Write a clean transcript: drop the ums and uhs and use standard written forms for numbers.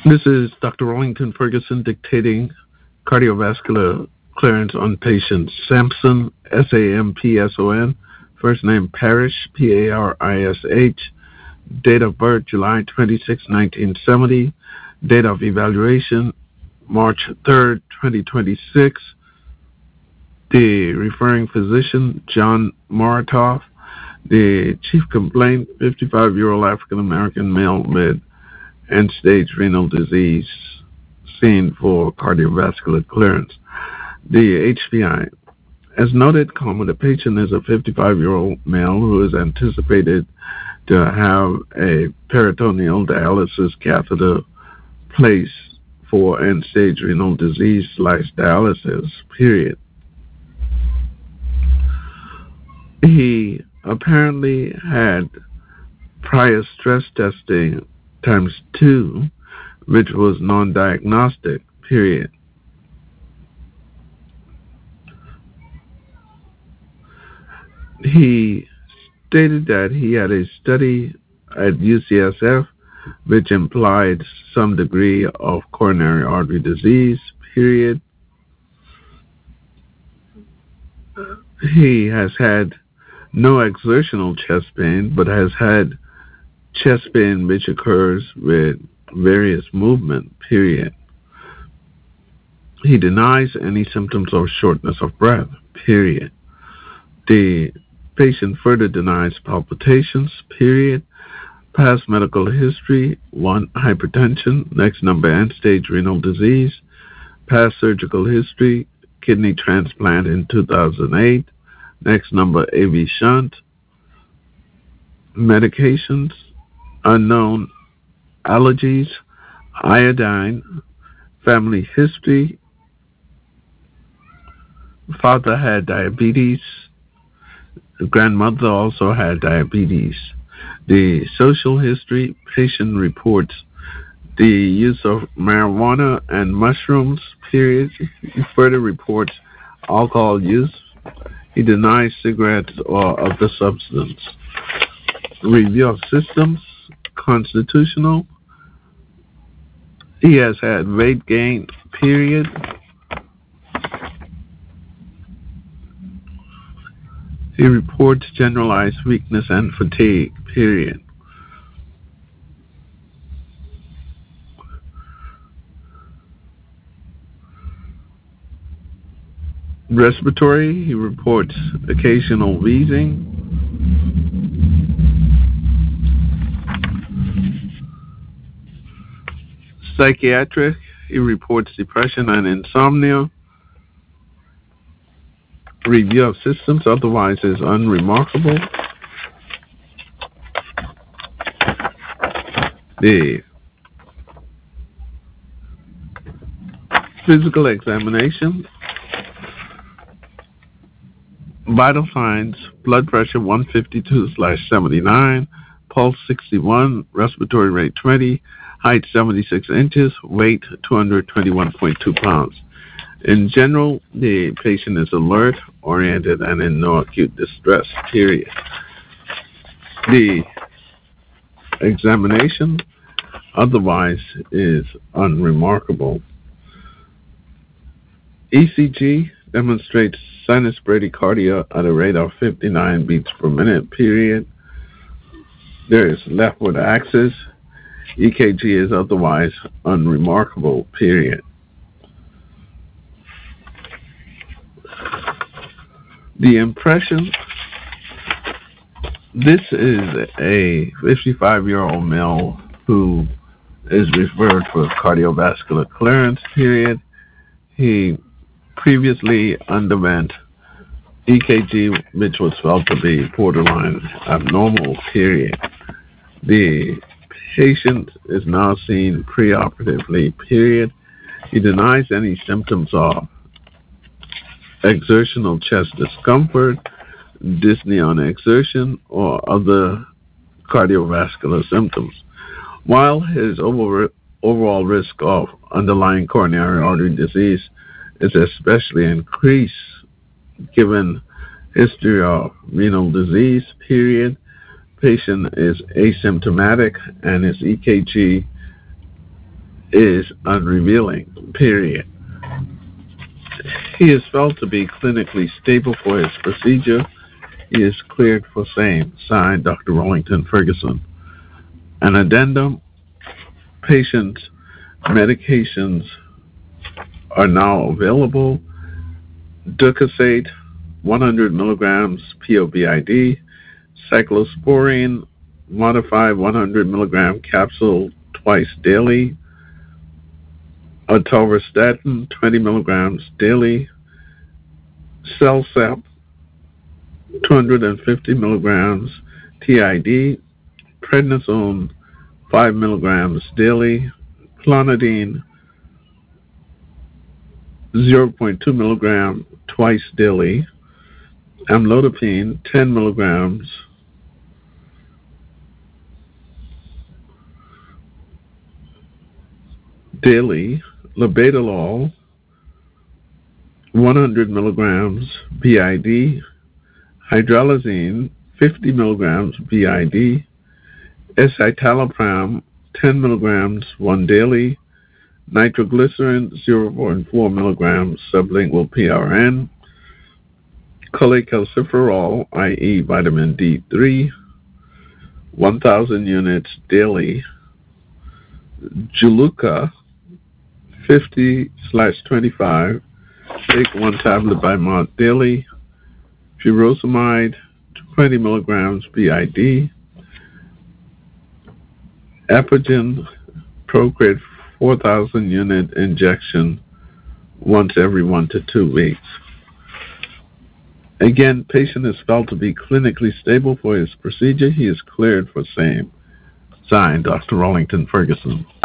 This is Dr. Rollington Ferguson dictating cardiovascular clearance on patient Sampson, Sampson, first name Parish, Parish, date of birth July 26, 1970, date of evaluation March 3rd, 2026, the referring physician John Maratoff, the chief complaint 55-year-old African American male with end-stage renal disease seen for cardiovascular clearance. The HPI. As noted, the patient is a 55-year-old male who is anticipated to have a peritoneal dialysis catheter placed for end-stage renal disease / dialysis, period. He apparently had prior stress testing times 2, which was non-diagnostic, period. He stated that he had a study at UCSF which implied some degree of coronary artery disease, period. He has had no exertional chest pain, but has had chest pain which occurs with various movement, period. He denies any symptoms of shortness of breath, period. The patient further denies palpitations, period. Past medical history, 1, hypertension, next number, end-stage renal disease. Past surgical history, kidney transplant in 2008, next number, AV shunt. Medications, unknown, allergies, iodine, family history. Father had diabetes. Grandmother also had diabetes. The social history, patient reports the use of marijuana and mushrooms, period. He further reports alcohol use. He denies cigarettes or other substance. Review of systems, constitutional. He has had weight gain, period. He reports generalized weakness and fatigue, period. Respiratory, he reports occasional wheezing. Psychiatric, he reports depression and insomnia. Review of systems otherwise is unremarkable. The physical examination, vital signs, blood pressure 152/79, pulse 61, respiratory rate 20, height 76 inches, weight 221.2 pounds. In general, the patient is alert, oriented, and in no acute distress, period. The examination otherwise is unremarkable. ECG demonstrates sinus bradycardia at a rate of 59 beats per minute, period. There is leftward axis. EKG is otherwise unremarkable, period. The impression, this is a 55-year-old male who is referred for cardiovascular clearance, period. He previously underwent EKG, which was felt to be borderline abnormal, period. The patient is now seen preoperatively, period. He denies any symptoms of exertional chest discomfort, dyspnea on exertion, or other cardiovascular symptoms. While his overall risk of underlying coronary artery disease is especially increased given history of renal disease, period, patient is asymptomatic and his EKG is unrevealing, period. He is felt to be clinically stable for his procedure. He is cleared for same. Signed, Dr. Rollington Ferguson. An addendum, patient's medications are now available. Ducosate, 100 milligrams POBID. Cyclosporine, modified 100 milligram capsule twice daily. Atorvastatin, 20 milligrams daily. Celsep, 250 milligrams TID. Prednisone, 5 milligrams daily. Clonidine, 0.2 milligram twice daily. Amlodipine, 10 milligrams daily. Labetalol, 100 milligrams BID. Hydralazine, 50 milligrams BID. Escitalopram, 10 milligrams one daily. Nitroglycerin, 0.4 milligrams sublingual PRN. Cholecalciferol, i.e. vitamin D3, 1,000 units daily. Juluca, 50/25, take 1 tablet by month daily. Furosemide, 20 milligrams BID. Epigen, Procrit, 4,000 unit injection once every 1 to 2 weeks. Again, patient is felt to be clinically stable for his procedure. He is cleared for same. Signed, Dr. Rollington Ferguson.